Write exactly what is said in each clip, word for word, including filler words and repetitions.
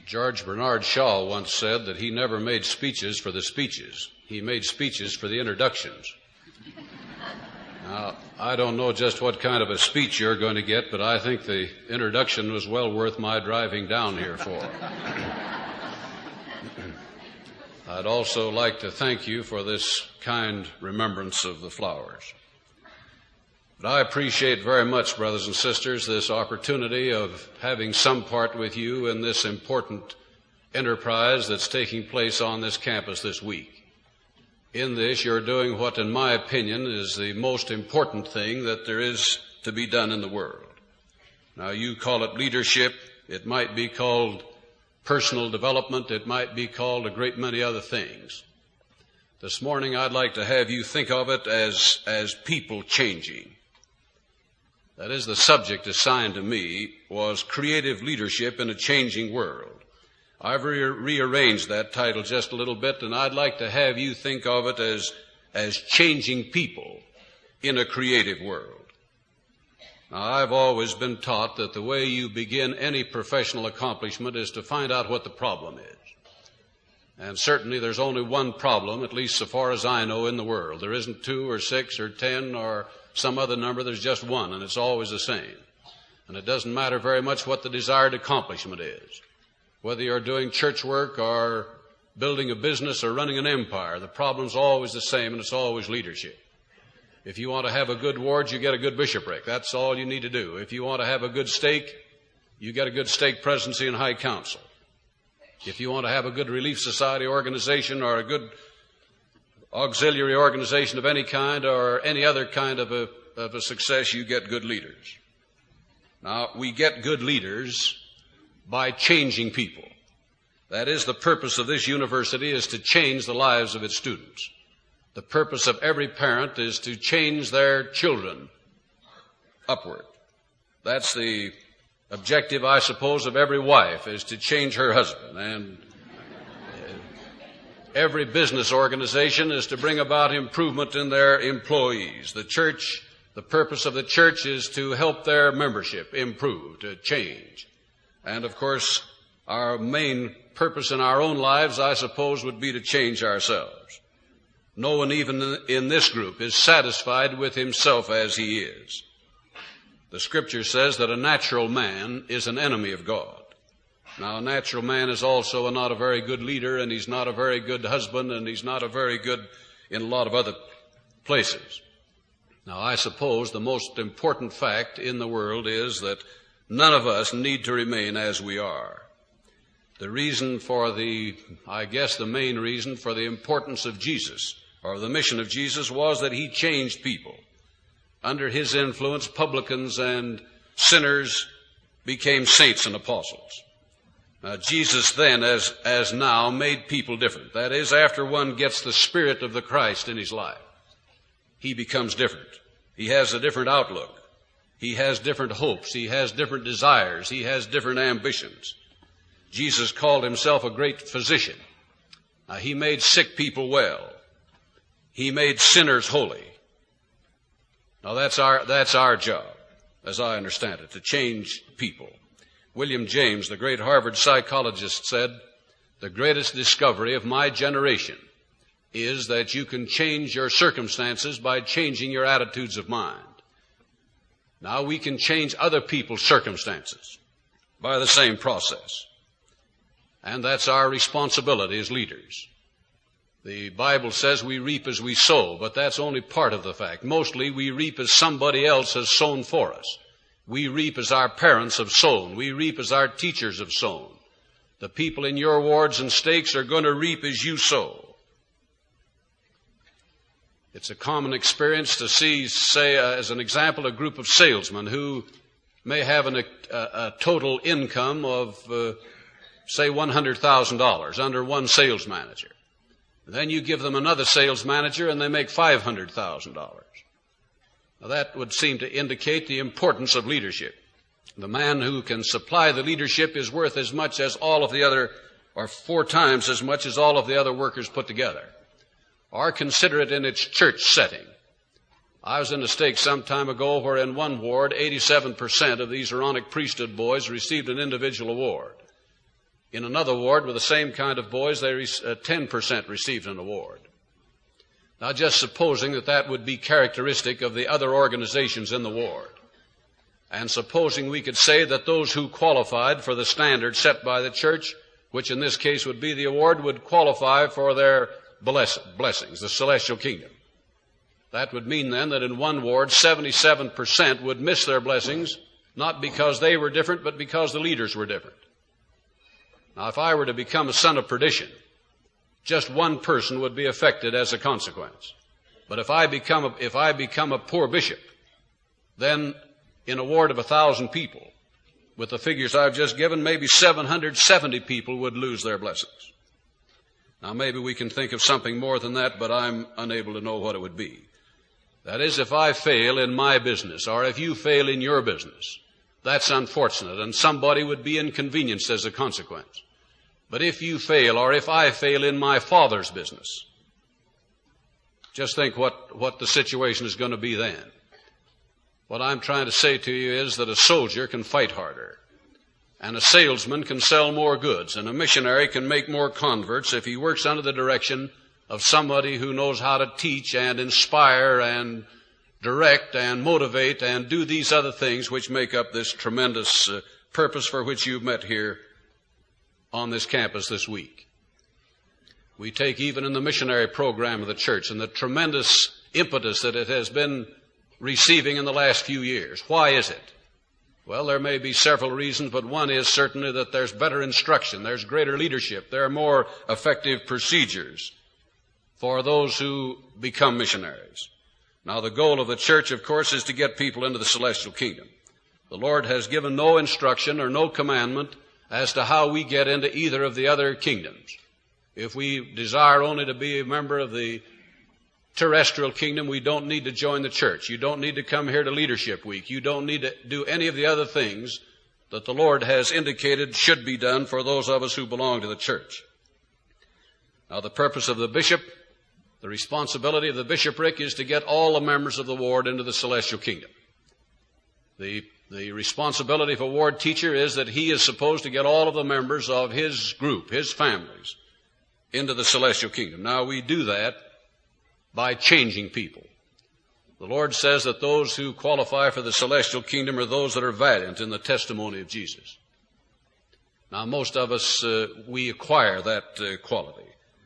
George Bernard Shaw once said that he never made speeches for the speeches. He made speeches for the introductions. Now, I don't know just what kind of a speech you're going to get, but I think the introduction was well worth my driving down here for. I'd also like to thank you for this kind remembrance of the flowers. But I appreciate very much, brothers and sisters, this opportunity of having some part with you in this important enterprise that's taking place on this campus this week. In this, you're doing what, in my opinion, is the most important thing that there is to be done in the world. Now, you call it leadership. It might be called personal development. It might be called a great many other things. This morning, I'd like to have you think of it as, as people changing. That is, the subject assigned to me was creative leadership in a changing world. I've re- rearranged that title just a little bit, and I'd like to have you think of it as, as changing people in a creative world. Now, I've always been taught that the way you begin any professional accomplishment is to find out what the problem is. And certainly there's only one problem, at least so far as I know, in the world. There isn't two or six or ten or some other number. There's just one, and it's always the same. And it doesn't matter very much what the desired accomplishment is. Whether you're doing church work or building a business or running an empire, the problem's always the same, and it's always leadership. If you want to have a good ward, you get a good bishopric. That's all you need to do. If you want to have a good stake, you get a good stake presidency and high council. If you want to have a good relief society organization or a good auxiliary organization of any kind or any other kind of a, of a success, you get good leaders. Now, we get good leaders by changing people. That is, the purpose of this university is to change the lives of its students. The purpose of every parent is to change their children upward. That's the objective, I suppose, of every wife, is to change her husband. And every business organization is to bring about improvement in their employees. The church, the purpose of the church is to help their membership improve, to change. And, of course, our main purpose in our own lives, I suppose, would be to change ourselves. No one even in this group is satisfied with himself as he is. The Scripture says that a natural man is an enemy of God. Now, a natural man is also not a very good leader, and he's not a very good husband, and he's not a very good in a lot of other places. Now, I suppose the most important fact in the world is that none of us need to remain as we are. The reason for the, I guess the main reason for the importance of Jesus, or the mission of Jesus, was that he changed people. Under his influence, publicans and sinners became saints and apostles. Uh, Jesus then, as, as now, made people different. That is, after one gets the Spirit of the Christ in his life, he becomes different. He has a different outlook. He has different hopes. He has different desires. He has different ambitions. Jesus called himself a great physician. Uh, he made sick people well. He made sinners holy. Now, that's our, that's our job, as I understand it, to change people. William James, the great Harvard psychologist, said, "The greatest discovery of my generation is that you can change your circumstances by changing your attitudes of mind." Now, we can change other people's circumstances by the same process. And that's our responsibility as leaders. The Bible says we reap as we sow, but that's only part of the fact. Mostly we reap as somebody else has sown for us. We reap as our parents have sown. We reap as our teachers have sown. The people in your wards and stakes are going to reap as you sow. It's a common experience to see, say, uh, as an example, a group of salesmen who may have an, a, a total income of, uh, say, one hundred thousand dollars under one sales manager. Then you give them another sales manager and they make five hundred thousand dollars. Now, that would seem to indicate the importance of leadership. The man who can supply the leadership is worth as much as all of the other, or four times as much as all of the other workers put together. Or consider it in its church setting. I was in a stake some time ago where in one ward, eighty-seven percent of these Aaronic priesthood boys received an individual award. In another ward with the same kind of boys, they uh, ten percent received an award. Now, just supposing that that would be characteristic of the other organizations in the ward, and supposing we could say that those who qualified for the standard set by the church, which in this case would be the award, would qualify for their bless- blessings, the celestial kingdom. That would mean then that in one ward, seventy-seven percent would miss their blessings, not because they were different, but because the leaders were different. Now, if I were to become a son of perdition, just one person would be affected as a consequence. But if I become a, if I become a poor bishop, then in a ward of a thousand people, with the figures I've just given, maybe seven hundred seventy people would lose their blessings. Now, maybe we can think of something more than that, but I'm unable to know what it would be. That is, if I fail in my business, or if you fail in your business, that's unfortunate, and somebody would be inconvenienced as a consequence. But if you fail, or if I fail in my Father's business, just think what, what the situation is going to be then. What I'm trying to say to you is that a soldier can fight harder, and a salesman can sell more goods, and a missionary can make more converts if he works under the direction of somebody who knows how to teach and inspire and direct and motivate and do these other things which make up this tremendous uh, purpose for which you've met here on this campus this week. We take even in the missionary program of the church and the tremendous impetus that it has been receiving in the last few years. Why is it? Well, there may be several reasons, but one is certainly that there's better instruction, there's greater leadership, there are more effective procedures for those who become missionaries. Now, the goal of the church, of course, is to get people into the celestial kingdom. The Lord has given no instruction or no commandment as to how we get into either of the other kingdoms. If we desire only to be a member of the terrestrial kingdom, we don't need to join the church. You don't need to come here to Leadership Week. You don't need to do any of the other things that the Lord has indicated should be done for those of us who belong to the church. Now, the purpose of the bishop, the responsibility of the bishopric is to get all the members of the ward into the celestial kingdom. The, the responsibility of a ward teacher is that he is supposed to get all of the members of his group, his families, into the celestial kingdom. Now, we do that by changing people. The Lord says that those who qualify for the celestial kingdom are those that are valiant in the testimony of Jesus. Now, most of us, uh, we acquire that uh, quality.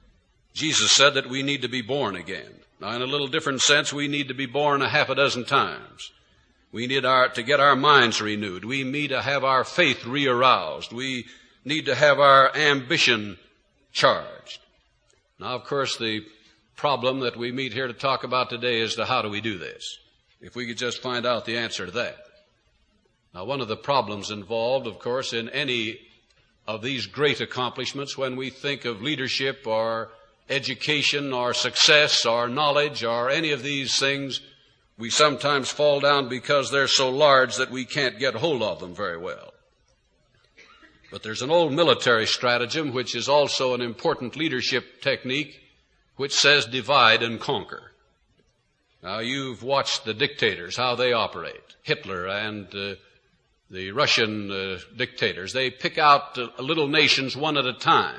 Jesus said that we need to be born again. Now, in a little different sense, we need to be born a half a dozen times. We need our, to get our minds renewed. We need to have our faith re-aroused. We need to have our ambition charged. Now, of course, the problem that we meet here to talk about today is to how do we do this? If we could just find out the answer to that. Now, one of the problems involved, of course, in any of these great accomplishments, when we think of leadership or education or success or knowledge or any of these things, we sometimes fall down because they're so large that we can't get hold of them very well. But there's an old military stratagem which is also an important leadership technique, which says divide and conquer. Now, you've watched the dictators, how they operate. Hitler and uh, the Russian uh, dictators. They pick out uh, little nations one at a time.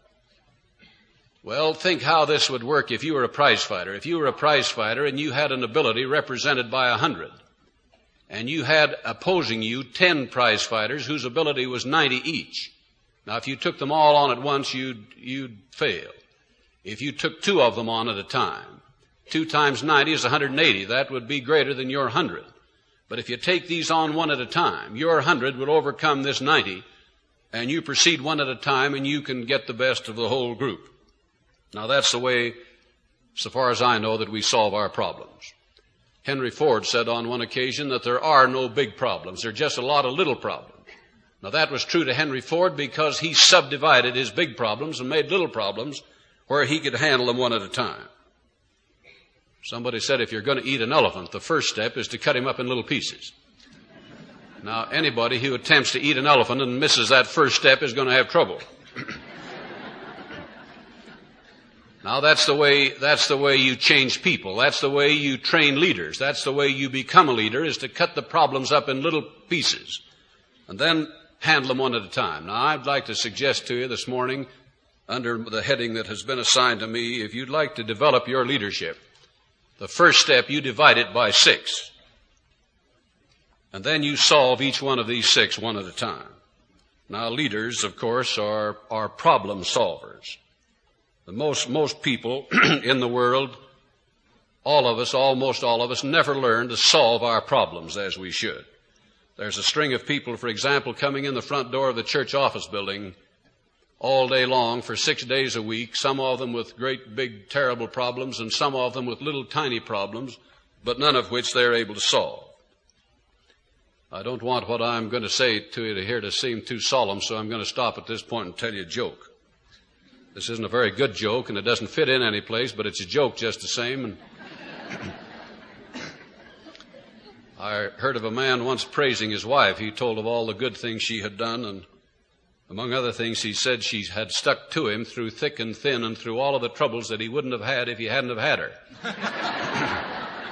Well, think how this would work if you were a prize fighter. If you were a prize fighter and you had an ability represented by a hundred, and you had opposing you ten prize fighters whose ability was ninety each. Now, if you took them all on at once, you'd, you'd fail. If you took two of them on at a time, two times ninety is one hundred eighty. That would be greater than your hundred. But if you take these on one at a time, your hundred will overcome this ninety, and you proceed one at a time, and you can get the best of the whole group. Now, that's the way, so far as I know, that we solve our problems. Henry Ford said on one occasion that there are no big problems. There are just a lot of little problems. Now, that was true to Henry Ford because he subdivided his big problems and made little problems where he could handle them one at a time. Somebody said if you're going to eat an elephant, the first step is to cut him up in little pieces. Now, anybody who attempts to eat an elephant and misses that first step is going to have trouble. Now, that's the way, that's the way you change people. That's the way you train leaders. That's the way you become a leader, is to cut the problems up in little pieces. And then handle them one at a time. Now, I'd like to suggest to you this morning, under the heading that has been assigned to me, if you'd like to develop your leadership, the first step, you divide it by six. And then you solve each one of these six one at a time. Now, leaders, of course, are, are problem solvers. The most, most people in the world, all of us, almost all of us, never learn to solve our problems as we should. There's a string of people, for example, coming in the front door of the church office building all day long for six days a week, some of them with great, big, terrible problems, and some of them with little, tiny problems, but none of which they're able to solve. I don't want what I'm going to say to you here to seem too solemn, so I'm going to stop at this point and tell you a joke. This isn't a very good joke, and it doesn't fit in any place, but it's a joke just the same. And I heard of a man once praising his wife. He told of all the good things she had done, and among other things, he said she had stuck to him through thick and thin and through all of the troubles that he wouldn't have had if he hadn't have had her.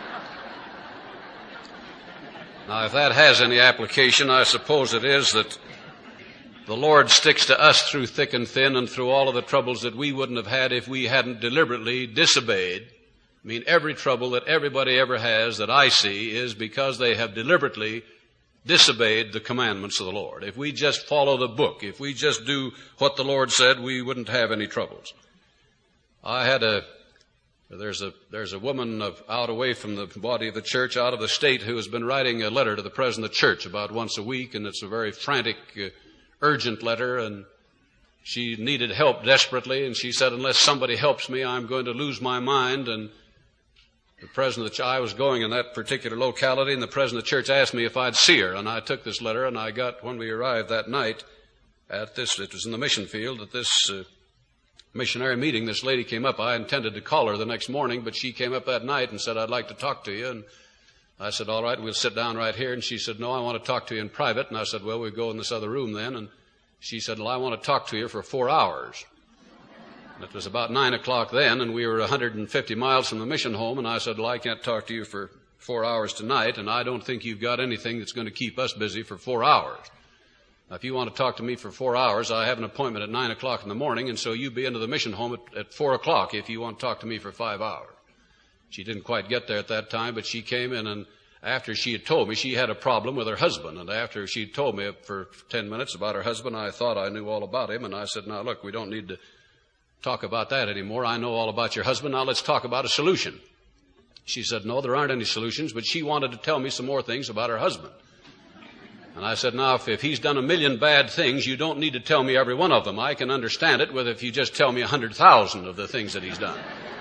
Now, if that has any application, I suppose it is that the Lord sticks to us through thick and thin and through all of the troubles that we wouldn't have had if we hadn't deliberately disobeyed. I mean, every trouble that everybody ever has that I see is because they have deliberately disobeyed the commandments of the Lord. If we just follow the book, if we just do what the Lord said, we wouldn't have any troubles. I had a There's a there's a woman of, out away from the body of the church, out of the state, who has been writing a letter to the president of the church about once a week, and it's a very frantic, uh, urgent letter, and she needed help desperately, and she said, unless somebody helps me, I'm going to lose my mind. And the president of the church, I was going in that particular locality, and the president of the church asked me if I'd see her, and I took this letter, and I got, when we arrived that night at this, it was in the mission field, at this uh, missionary meeting, this lady came up. I intended to call her the next morning, but she came up that night and said, I'd like to talk to you. And I said, all right, we'll sit down right here. And she said, no, I want to talk to you in private. And I said, well, we'll go in this other room then. And she said, well, I want to talk to you for four hours. And it was about nine o'clock then, and we were one hundred fifty miles from the mission home. And I said, well, I can't talk to you for four hours tonight, and I don't think you've got anything that's going to keep us busy for four hours. Now, if you want to talk to me for four hours, I have an appointment at nine o'clock in the morning, and so you be into the mission home at, at four o'clock if you want to talk to me for five hours. She didn't quite get there at that time, but she came in, and after she had told me she had a problem with her husband, and after she told me for ten minutes about her husband, I thought I knew all about him, and I said, now, look, we don't need to talk about that anymore. I know all about your husband. Now let's talk about a solution. She said, no, there aren't any solutions, but she wanted to tell me some more things about her husband. And I said, now, if, if he's done a million bad things, you don't need to tell me every one of them. I can understand it with if you just tell me a hundred thousand of the things that he's done.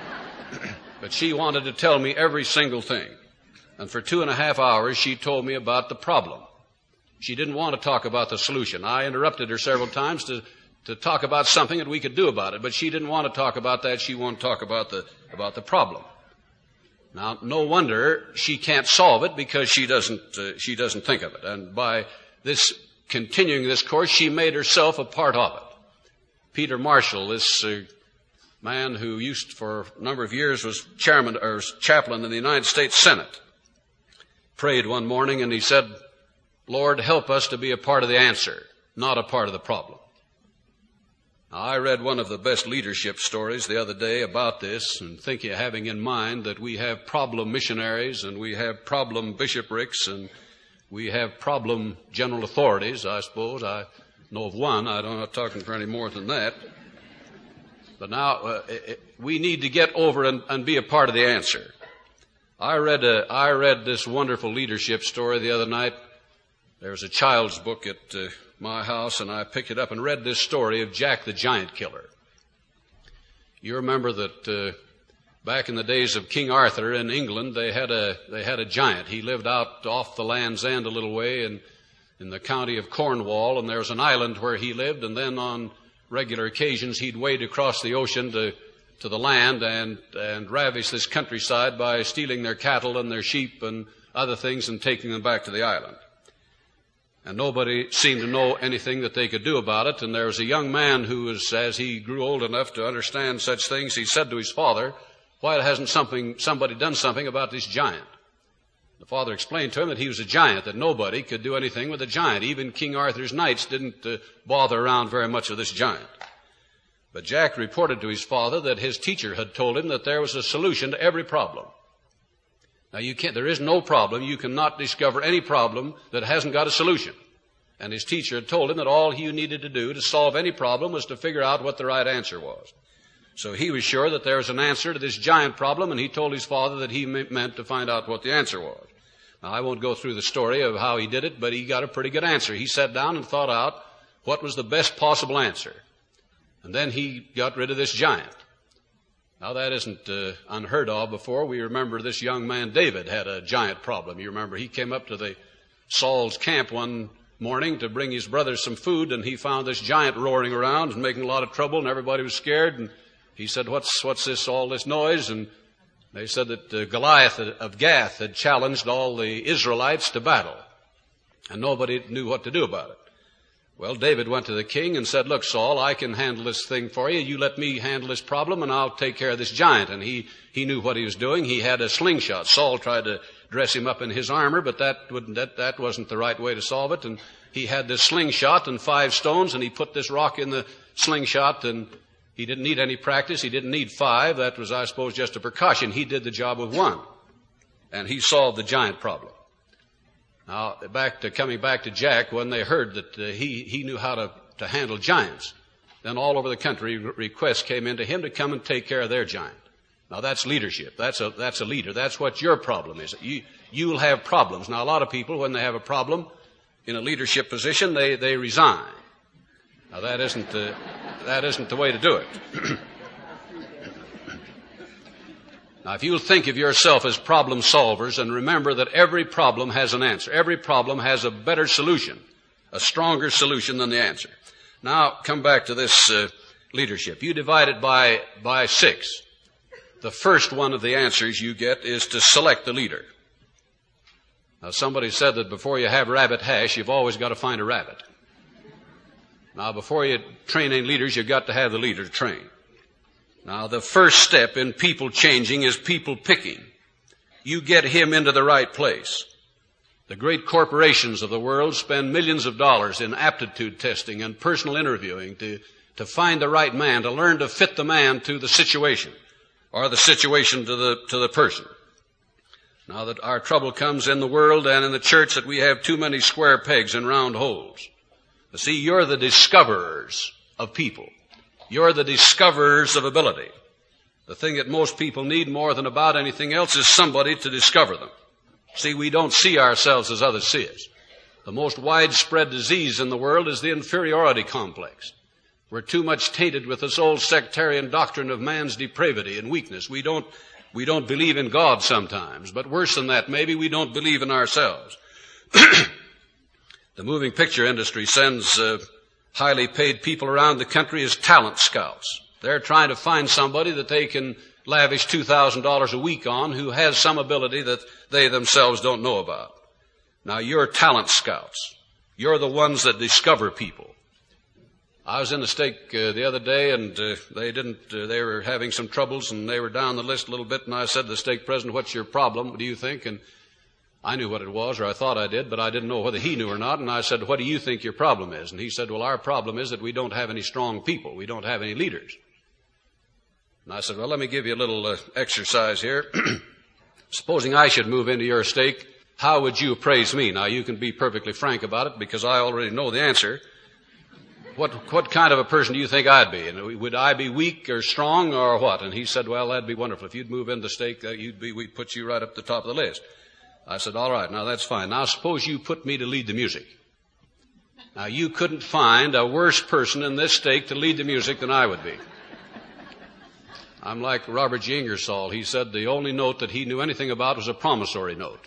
But she wanted to tell me every single thing. And for two and a half hours, she told me about the problem. She didn't want to talk about the solution. I interrupted her several times to, to talk about something that we could do about it. But she didn't want to talk about that. She wanted to talk about the, about the problem. Now, no wonder she can't solve it, because she doesn't, uh, she doesn't think of it. And by this, continuing this course, she made herself a part of it. Peter Marshall, this uh, man who used for a number of years was chairman or chaplain in the United States Senate, prayed one morning and he said, Lord, help us to be a part of the answer, not a part of the problem. Now, I read one of the best leadership stories the other day about this, and thinking, having in mind that we have problem missionaries and we have problem bishoprics and we have problem general authorities, I suppose. I know of one. I don't know, I'm not talking for any more than that. But now uh, it, we need to get over and, and be a part of the answer. I read a, I read this wonderful leadership story the other night. There was a child's book at uh, my house, and I picked it up and read this story of Jack the Giant Killer. You remember that uh, back in the days of King Arthur in England, they had a they had a giant. He lived out off the Land's End a little way in in the county of Cornwall, and there was an island where he lived, and then on regular occasions he'd wade across the ocean to to the land and and ravish this countryside by stealing their cattle and their sheep and other things and taking them back to the island. And nobody seemed to know anything that they could do about it. And there was a young man who was, as he grew old enough to understand such things, he said to his father, why hasn't something, somebody done something about this giant? The father explained to him that he was a giant, that nobody could do anything with a giant. Even King Arthur's knights didn't uh, bother around very much with this giant. But Jack reported to his father that his teacher had told him that there was a solution to every problem. Now you can't, there is no problem. You cannot discover any problem that hasn't got a solution. And his teacher had told him that all he needed to do to solve any problem was to figure out what the right answer was. So he was sure that there was an answer to this giant problem, and he told his father that he meant to find out what the answer was. Now, I won't go through the story of how he did it, but he got a pretty good answer. He sat down and thought out what was the best possible answer. And then he got rid of this giant. Now, that isn't uh, unheard of before. We remember this young man, David, had a giant problem. You remember he came up to the Saul's camp one morning to bring his brothers some food, and he found this giant roaring around and making a lot of trouble, and everybody was scared. And he said, what's, what's this, all this noise? And they said that uh, Goliath of Gath had challenged all the Israelites to battle, and nobody knew what to do about it. Well, David went to the king and said, look, Saul, I can handle this thing for you. You let me handle this problem, and I'll take care of this giant. And he, he knew what he was doing. He had a slingshot. Saul tried to dress him up in his armor, but that, wouldn't, that, that wasn't the right way to solve it. And he had this slingshot and five stones, and he put this rock in the slingshot, and he didn't need any practice. He didn't need five. That was, I suppose, just a precaution. He did the job with one. And he solved the giant problem. Now, back to, coming back to Jack, when they heard that uh, he, he knew how to, to handle giants, then all over the country requests came in to him to come and take care of their giant. Now, that's leadership. That's a, that's a leader. That's what your problem is. You, you'll have problems. Now, a lot of people, when they have a problem in a leadership position, they, they resign. Now, that isn't the, that isn't the way to do it. Now, if you'll think of yourself as problem solvers and remember that every problem has an answer. Every problem has a better solution, a stronger solution than the answer. Now, come back to this uh, leadership. You divide it by, by six. The first one of the answers you get is to select the leader. Now, somebody said that before you have rabbit hash, you've always got to find a rabbit. Now, before you train any leaders, you've got to have the leader to train. Now, the first step in people changing is people picking. You get him into the right place. The great corporations of the world spend millions of dollars in aptitude testing and personal interviewing to, to find the right man, to learn to fit the man to the situation or the situation to the, to the person. Now that our trouble comes in the world and in the church that we have too many square pegs and round holes. You see, you're the discoverers of people. You're the discoverers of ability. The thing that most people need more than about anything else is somebody to discover them. See, we don't see ourselves as others see us. The most widespread disease in the world is the inferiority complex. We're too much tainted with this old sectarian doctrine of man's depravity and weakness. We don't, we don't believe in God sometimes, but worse than that, maybe we don't believe in ourselves. The moving picture industry sends uh, highly paid people around the country as talent scouts. They're trying to find somebody that they can lavish two thousand dollars a week on who has some ability that they themselves don't know about. Now, you're talent scouts. You're the ones that discover people. I was in the stake uh, the other day, and uh, they didn't, uh, they were having some troubles, and they were down the list a little bit, and I said to the stake president, what's your problem? What do you think? And I knew what it was, or I thought I did, but I didn't know whether he knew or not. And I said, what do you think your problem is? And he said, well, our problem is that we don't have any strong people. We don't have any leaders. And I said, well, let me give you a little uh, exercise here. Supposing I should move into your stake, how would you appraise me? Now, you can be perfectly frank about it because I already know the answer. What, what kind of a person do you think I'd be? And would I be weak or strong or what? And he said, well, that'd be wonderful. If you'd move into the stake, uh, you'd be, we'd put you right up the top of the list. I said, all right, now that's fine. Now suppose you put me to lead the music. Now you couldn't find a worse person in this stake to lead the music than I would be. I'm like Robert G. Ingersoll. He said the only note that he knew anything about was a promissory note.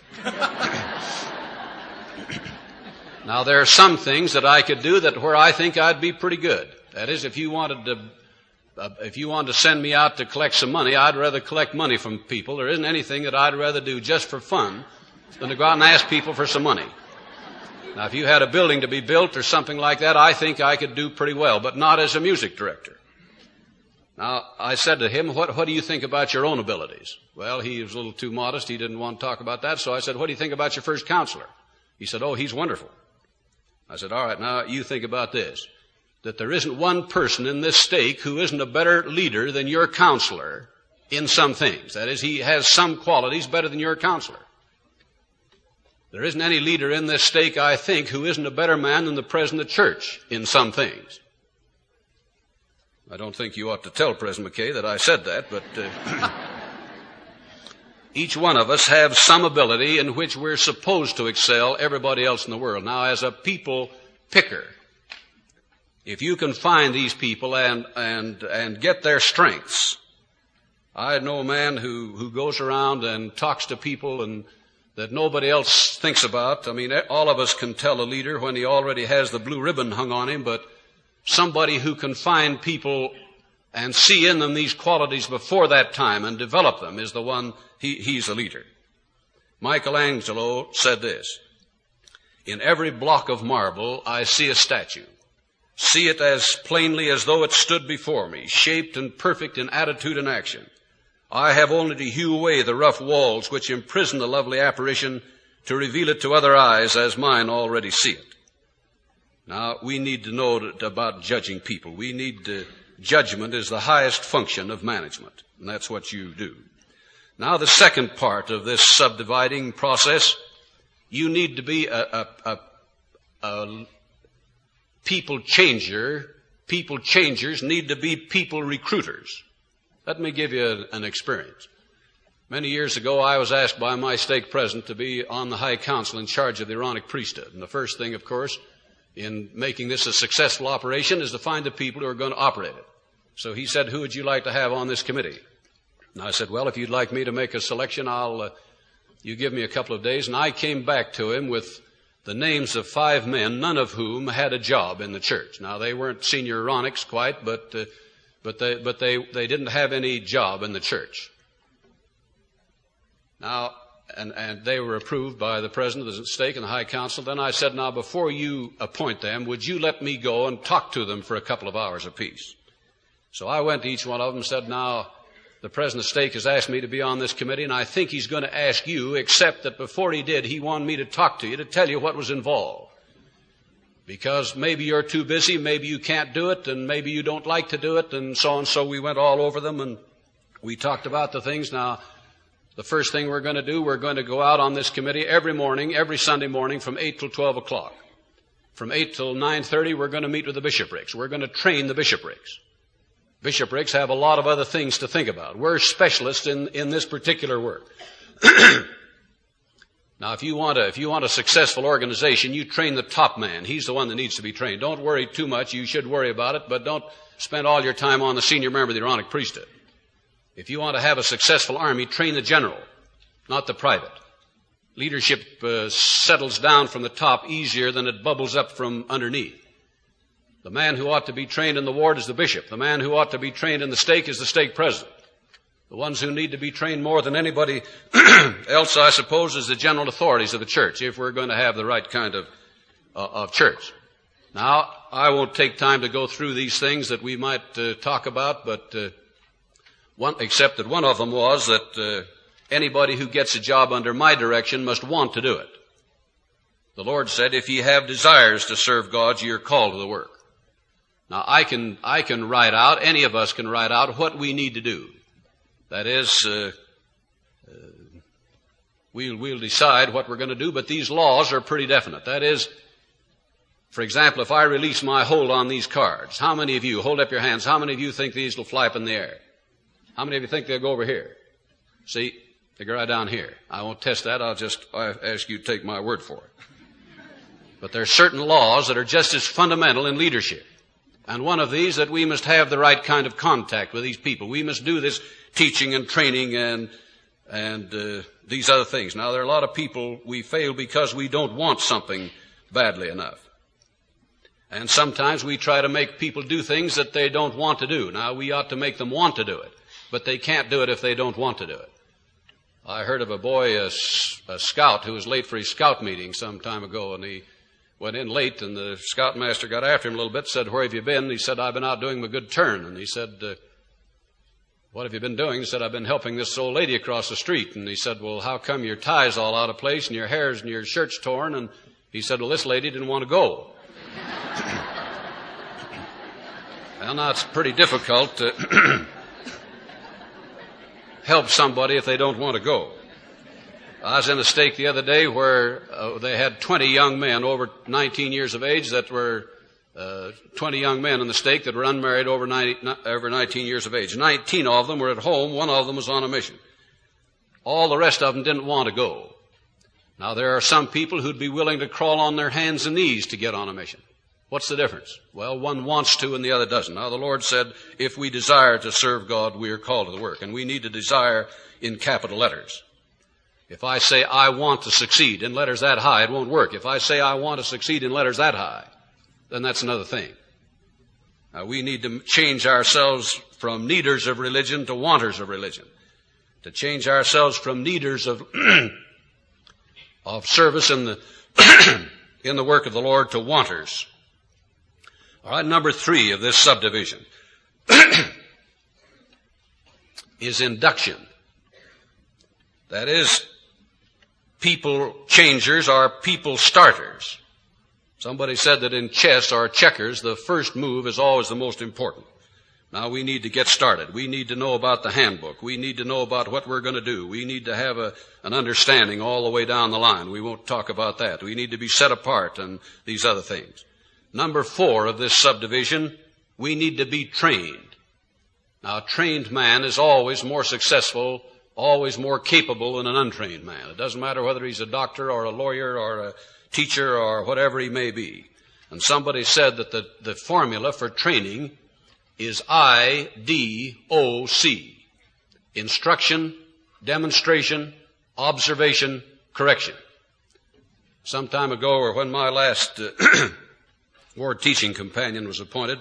Now there are some things that I could do that where I think I'd be pretty good. That is, if you wanted to Uh, if you wanted to send me out to collect some money, I'd rather collect money from people. There isn't anything that I'd rather do just for fun than to go out and ask people for some money. Now, if you had a building to be built or something like that, I think I could do pretty well, but not as a music director. Now, I said to him, what, what do you think about your own abilities? Well, he was a little too modest. He didn't want to talk about that. So I said, what do you think about your first counselor? He said, oh, he's wonderful. I said, all right, now you think about this, that there isn't one person in this stake who isn't a better leader than your counselor in some things. That is, he has some qualities better than your counselor. There isn't any leader in this stake, I think, who isn't a better man than the president of the church in some things. I don't think you ought to tell President McKay that I said that, but uh, each one of us have some ability in which we're supposed to excel everybody else in the world. Now, as a people picker, if you can find these people and and and get their strengths, I know a man who who goes around and talks to people and that nobody else thinks about. I mean, all of us can tell a leader when he already has the blue ribbon hung on him, but somebody who can find people and see in them these qualities before that time and develop them is the one, he, he's a leader. Michelangelo said this, in every block of marble I see a statue. See it as plainly as though it stood before me, shaped and perfect in attitude and action. I have only to hew away the rough walls which imprison the lovely apparition to reveal it to other eyes as mine already see it. Now, we need to know about judging people. We need to, judgment is the highest function of management, and that's what you do. Now, the second part of this subdividing process, you need to be a, a, a, a people changer. People changers need to be people recruiters. Let me give you an experience. Many years ago, I was asked by my stake president to be on the High Council in charge of the Aaronic priesthood. And the first thing, of course, in making this a successful operation is to find the people who are going to operate it. So he said, who would you like to have on this committee? And I said, well, if you'd like me to make a selection, I'll, uh, you give me a couple of days. And I came back to him with the names of five men, none of whom had a job in the church. Now, they weren't senior Aaronics quite, but, uh, but they, but they, they didn't have any job in the church. Now, And, and they were approved by the president of the stake and the High Council. Then I said, now, before you appoint them, would you let me go and talk to them for a couple of hours apiece? So I went to each one of them and said, now, the president of the stake has asked me to be on this committee, and I think he's going to ask you, except that before he did, he wanted me to talk to you, to tell you what was involved. Because maybe you're too busy, maybe you can't do it, and maybe you don't like to do it, and so on. So we went all over them, and we talked about the things. Now, the first thing we're going to do, we're going to go out on this committee every morning, every Sunday morning from eight till twelve o'clock. From eight till nine thirty, we're going to meet with the bishoprics. We're going to train the bishoprics. Bishoprics have a lot of other things to think about. We're specialists in, in this particular work. Now, if you want a, if you want a successful organization, you train the top man. He's the one that needs to be trained. Don't worry too much. You should worry about it, but don't spend all your time on the senior member of the Aaronic priesthood. If you want to have a successful army, train the general, not the private. Leadership uh, settles down from the top easier than it bubbles up from underneath. The man who ought to be trained in the ward is the bishop. The man who ought to be trained in the stake is the stake president. The ones who need to be trained more than anybody else, I suppose, is the general authorities of the church, if we're going to have the right kind of, uh, of church. Now, I won't take time to go through these things that we might uh, talk about, but uh, One, except that one of them was that uh, anybody who gets a job under my direction must want to do it. The Lord said, if ye have desires to serve God, ye are called to the work. Now, I can I can write out, any of us can write out what we need to do. That is, uh, uh, we'll, we'll decide what we're going to do, but these laws are pretty definite. That is, for example, if I release my hold on these cards, how many of you, hold up your hands, how many of you think these will fly up in the air? How many of you think they'll go over here? See, they go right down here. I won't test that. I'll just ask you to take my word for it. But there are certain laws that are just as fundamental in leadership. And one of these, that we must have the right kind of contact with these people. We must do this teaching and training and and uh, these other things. Now, there are a lot of people, we fail because we don't want something badly enough. And sometimes we try to make people do things that they don't want to do. Now, we ought to make them want to do it. But they can't do it if they don't want to do it. I heard of a boy, a, a scout, who was late for his scout meeting some time ago, and he went in late, and the scoutmaster got after him a little bit, said, where have you been? And he said, I've been out doing my good turn. And he said, uh, "What have you been doing?" He said, "I've been helping this old lady across the street." And he said, "Well, how come your tie's all out of place and your hair's and your shirt's torn?" And he said, "Well, this lady didn't want to go." Well, now it's pretty difficult to help somebody if they don't want to go. I was in a stake the other day where uh, they had twenty young men over nineteen years of age that were uh, twenty young men in the stake that were unmarried over, ninety, over nineteen years of age. nineteen of them were at home. One of them was on a mission. All the rest of them didn't want to go. Now, there are some people who'd be willing to crawl on their hands and knees to get on a mission. What's the difference? Well, one wants to and the other doesn't. Now, the Lord said, if we desire to serve God, we are called to the work. And we need to desire in capital letters. If I say I want to succeed in letters that high, it won't work. If I say I want to succeed in letters that high, then that's another thing. Now, we need to change ourselves from needers of religion to wanters of religion. To change ourselves from needers of of service in the in the work of the Lord to wanters. All right, number three of this subdivision is induction. That is, people changers are people starters. Somebody said that in chess or checkers, the first move is always the most important. Now we need to get started. We need to know about the handbook. We need to know about what we're going to do. We need to have a, an understanding all the way down the line. We won't talk about that. We need to be set apart and these other things. Number four of this subdivision, we need to be trained. Now, a trained man is always more successful, always more capable than an untrained man. It doesn't matter whether he's a doctor or a lawyer or a teacher or whatever he may be. And somebody said that the, the formula for training is I D O C. Instruction, demonstration, observation, correction. Some time ago, or when my last uh, ward teaching companion was appointed,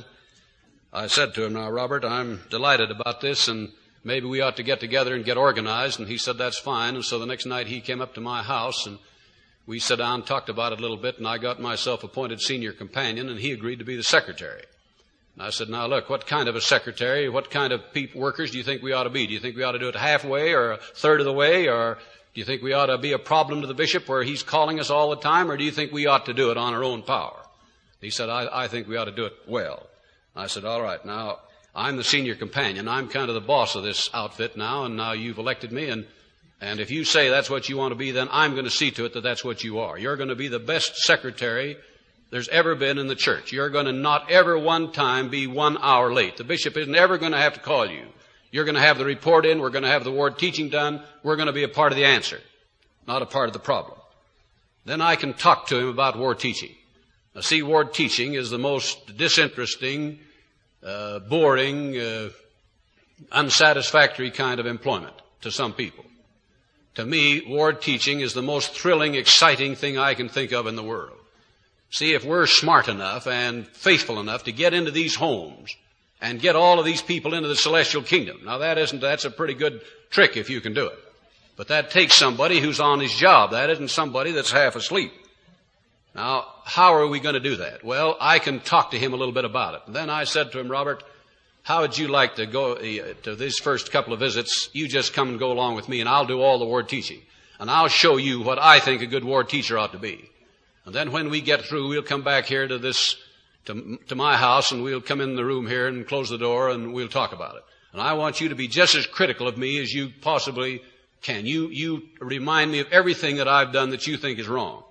I said to him, "Now, Robert, I'm delighted about this, and maybe we ought to get together and get organized." And he said, "That's fine." And so the next night he came up to my house, and we sat down and talked about it a little bit, and I got myself appointed senior companion, and he agreed to be the secretary. And I said, "Now, look, what kind of a secretary, what kind of people, workers do you think we ought to be? Do you think we ought to do it halfway or a third of the way, or do you think we ought to be a problem to the bishop where he's calling us all the time, or do you think we ought to do it on our own power?" He said, I, I think we ought to do it well. I said, "All right, now, I'm the senior companion. I'm kind of the boss of this outfit now, and now you've elected me, and and if you say that's what you want to be, then I'm going to see to it that that's what you are. You're going to be the best secretary there's ever been in the church. You're going to not ever one time be one hour late. The bishop isn't ever going to have to call you. You're going to have the report in. We're going to have the ward teaching done. We're going to be a part of the answer, not a part of the problem." Then I can talk to him about ward teaching. Now, see, ward teaching is the most disinteresting, uh, boring, uh, unsatisfactory kind of employment to some people. To me, ward teaching is the most thrilling, exciting thing I can think of in the world. See, if we're smart enough and faithful enough to get into these homes and get all of these people into the celestial kingdom. Now, that isn't, that's a pretty good trick if you can do it. But that takes somebody who's on his job. That isn't somebody that's half asleep. Now, how are we going to do that? Well, I can talk to him a little bit about it. And then I said to him, "Robert, how would you like to go uh, to these first couple of visits? You just come and go along with me, and I'll do all the ward teaching. And I'll show you what I think a good ward teacher ought to be. And then when we get through, we'll come back here to this, to, to my house, and we'll come in the room here and close the door, and we'll talk about it. And I want you to be just as critical of me as you possibly can. You, you remind me of everything that I've done that you think is wrong."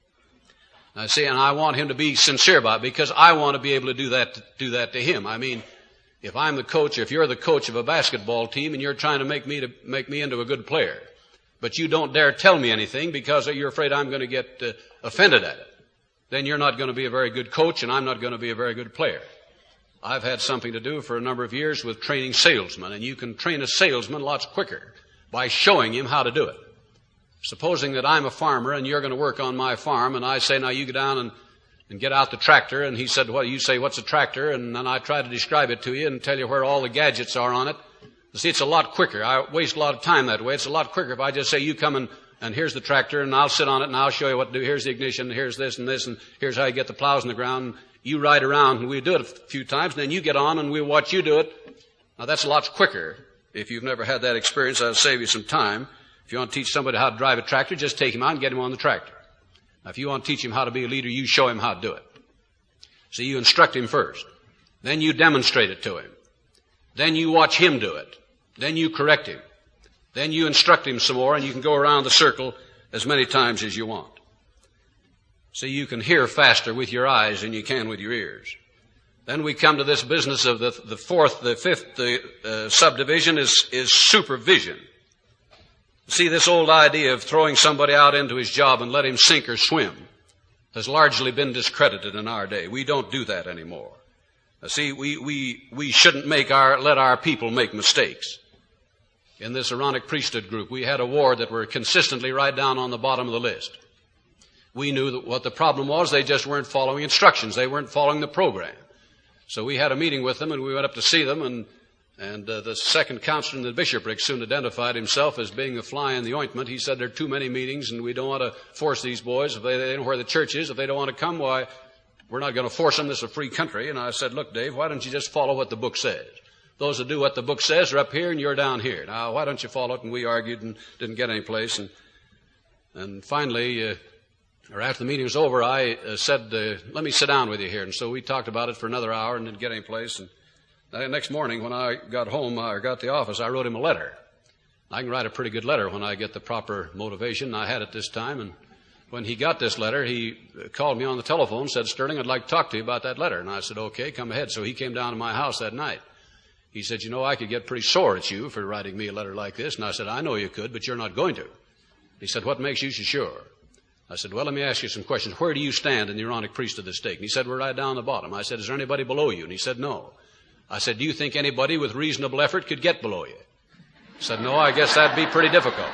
I see, and I want him to be sincere about it because I want to be able to do that, do that to him. I mean, if I'm the coach, if you're the coach of a basketball team and you're trying to make me to make me into a good player, but you don't dare tell me anything because you're afraid I'm going to get uh, offended at it, then you're not going to be a very good coach and I'm not going to be a very good player. I've had something to do for a number of years with training salesmen, and you can train a salesman lots quicker by showing him how to do it. Supposing that I'm a farmer and you're going to work on my farm, and I say, "Now you go down and, and get out the tractor," and he said, "Well," you say, "What's a tractor?" And then I try to describe it to you and tell you where all the gadgets are on it. You see, it's a lot quicker. I waste a lot of time that way. It's a lot quicker if I just say, "You come and, and here's the tractor, and I'll sit on it, and I'll show you what to do. Here's the ignition, here's this and this, and here's how you get the plows in the ground. You ride around, and we'll do it a few times, and then you get on, and we'll watch you do it." Now, that's a lot quicker if you've never had that experience, I'll save you some time. If you want to teach somebody how to drive a tractor, just take him out and get him on the tractor. Now, if you want to teach him how to be a leader, you show him how to do it. So you instruct him first. Then you demonstrate it to him. Then you watch him do it. Then you correct him. Then you instruct him some more, and you can go around the circle as many times as you want. So you can hear faster with your eyes than you can with your ears. Then we come to this business of the, the fourth, the fifth the, uh, subdivision is, is supervision. See, this old idea of throwing somebody out into his job and let him sink or swim has largely been discredited in our day. We don't do that anymore. Now, see, we, we, we shouldn't make our, let our people make mistakes. In this Aaronic priesthood group, we had a ward that were consistently right down on the bottom of the list. We knew that what the problem was, they just weren't following instructions. They weren't following the program. So we had a meeting with them, and we went up to see them, and, and uh, the second counselor in the bishopric soon identified himself as being a fly in the ointment. He said there are too many meetings, and we don't want to force these boys. If they, they know where the church is, if they don't want to come, why, we're not going to force them. This is a free country. And I said, look, Dave, why don't you just follow what the book says? Those that do what the book says are up here, and you're down here. Now, why don't you follow it? And we argued and didn't get any place. And, and finally, uh, or after the meeting was over, I uh, said, uh, let me sit down with you here. And so we talked about it for another hour and didn't get any place. And the next morning when I got home or got to the office, I wrote him a letter. I can write a pretty good letter when I get the proper motivation. I had it this time. And when he got this letter, he called me on the telephone and said, Sterling, I'd like to talk to you about that letter. And I said, okay, come ahead. So he came down to my house that night. He said, you know, I could get pretty sore at you for writing me a letter like this. And I said, I know you could, but you're not going to. He said, what makes you so sure? I said, well, let me ask you some questions. Where do you stand in the Aaronic priesthood of the stake? And he said, we're right down the bottom. I said, is there anybody below you? And he said, no. I said, do you think anybody with reasonable effort could get below you? He said, no, I guess that'd be pretty difficult.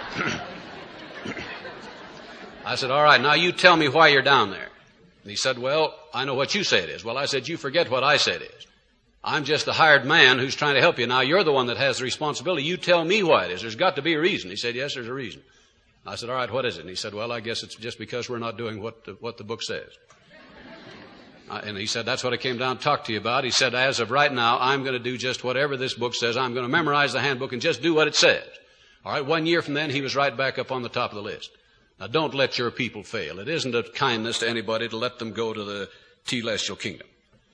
I said, all right, now you tell me why you're down there. And he said, well, I know what you say it is. Well, I said, you forget what I say it is. I'm just the hired man who's trying to help you. Now, you're the one that has the responsibility. You tell me why it is. There's got to be a reason. He said, yes, there's a reason. I said, all right, what is it? And he said, well, I guess it's just because we're not doing what the, what the book says. Uh, and he said, that's what I came down to talk to you about. He said, as of right now, I'm going to do just whatever this book says. I'm going to memorize the handbook and just do what it says. All right, one year from then, he was right back up on the top of the list. Now, don't let your people fail. It isn't a kindness to anybody to let them go to the telestial kingdom.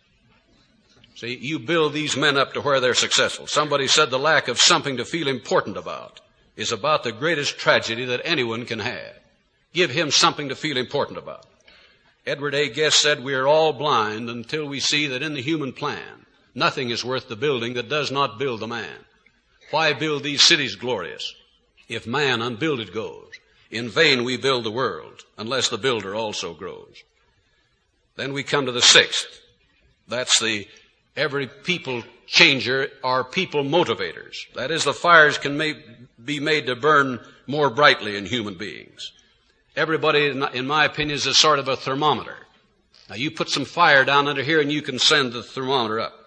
See, you build these men up to where they're successful. Somebody said the lack of something to feel important about is about the greatest tragedy that anyone can have. Give him something to feel important about. Edward A. Guest said, we are all blind until we see that in the human plan, nothing is worth the building that does not build the man. Why build these cities glorious if man unbuilded goes? In vain we build the world unless the builder also grows. Then we come to the sixth. That's the every people changer are people motivators. That is, the fires can make, be made to burn more brightly in human beings. Everybody, in my opinion, is a sort of a thermometer. Now, you put some fire down under here and you can send the thermometer up.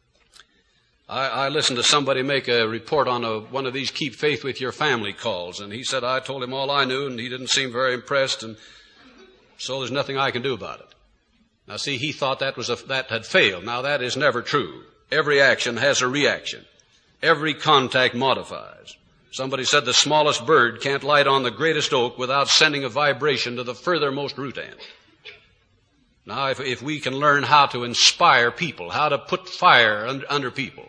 I, I listened to somebody make a report on a, one of these Keep Faith with Your Family calls, and he said, I told him all I knew, and he didn't seem very impressed, and so there's nothing I can do about it. Now, see, he thought that was a, that had failed. Now, that is never true. Every action has a reaction. Every contact modifies. Somebody said the smallest bird can't light on the greatest oak without sending a vibration to the furthermost root end. Now, if, if we can learn how to inspire people, how to put fire under, under people.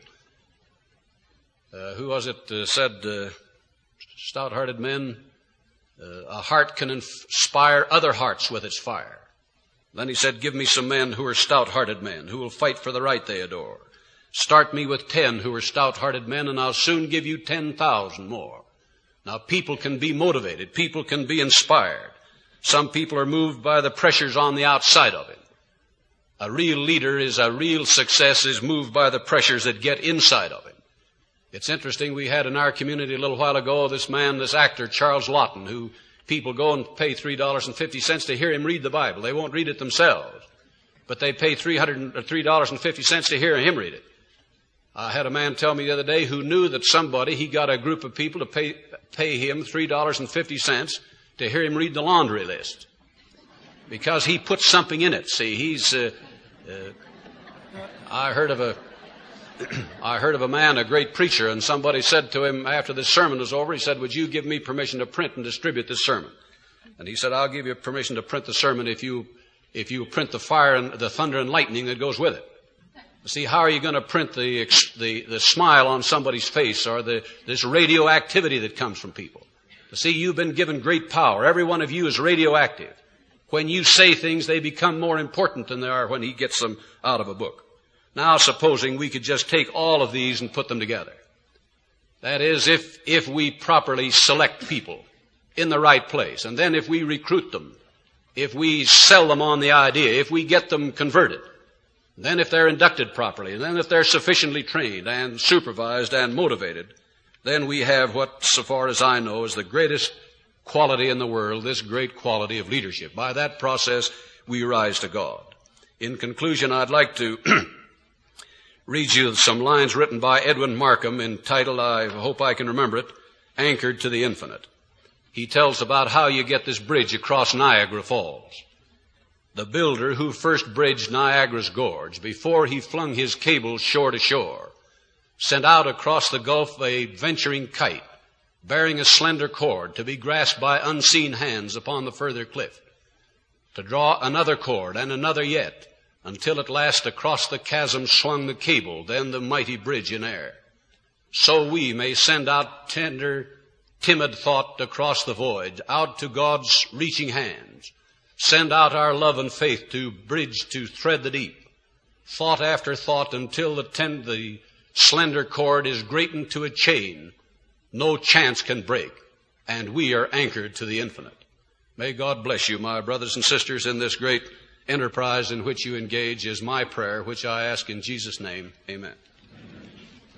Uh, who was it uh, said, uh, stout-hearted men, uh, a heart can inspire other hearts with its fire. Then he said, give me some men who are stout-hearted men, who will fight for the right they adore. Start me with ten who are stout-hearted men, and I'll soon give you ten thousand more. Now, people can be motivated. People can be inspired. Some people are moved by the pressures on the outside of him. A real leader is a real success is moved by the pressures that get inside of him. It's interesting, we had in our community a little while ago this man, this actor, Charles Lawton, who people go and pay three dollars and fifty cents to hear him read the Bible. They won't read it themselves, but they pay three dollars and fifty cents to hear him read it. I had a man tell me the other day who knew that somebody, he got a group of people to pay, pay him three dollars and fifty cents to hear him read the laundry list. Because he put something in it. See, he's, uh, uh, I heard of a, I heard of a man, a great preacher, and somebody said to him after the sermon was over, he said, would you give me permission to print and distribute this sermon? And he said, I'll give you permission to print the sermon if you, if you print the fire and the thunder and lightning that goes with it. See, how are you going to print the, the, the smile on somebody's face or the, this radioactivity that comes from people? See, you've been given great power. Every one of you is radioactive. When you say things, they become more important than they are when he gets them out of a book. Now, supposing we could just take all of these and put them together. That is, if, if we properly select people in the right place, and then if we recruit them, if we sell them on the idea, if we get them converted, then if they're inducted properly, and then if they're sufficiently trained and supervised and motivated, then we have what, so far as I know, is the greatest quality in the world, this great quality of leadership. By that process, we rise to God. In conclusion, I'd like to read you some lines written by Edwin Markham entitled, I hope I can remember it, Anchored to the Infinite. He tells about how you get this bridge across Niagara Falls. The builder who first bridged Niagara's gorge, before he flung his cables shore to shore, sent out across the gulf a venturing kite, bearing a slender cord to be grasped by unseen hands upon the further cliff, to draw another cord and another yet, until at last across the chasm swung the cable, then the mighty bridge in air. So we may send out tender, timid thought across the void, out to God's reaching hands, send out our love and faith to bridge, to thread the deep, thought after thought, until the, ten, the slender cord is greatened to a chain no chance can break, and we are anchored to the infinite. May God bless you, my brothers and sisters, in this great enterprise in which you engage, is my prayer, which I ask in Jesus' name. Amen.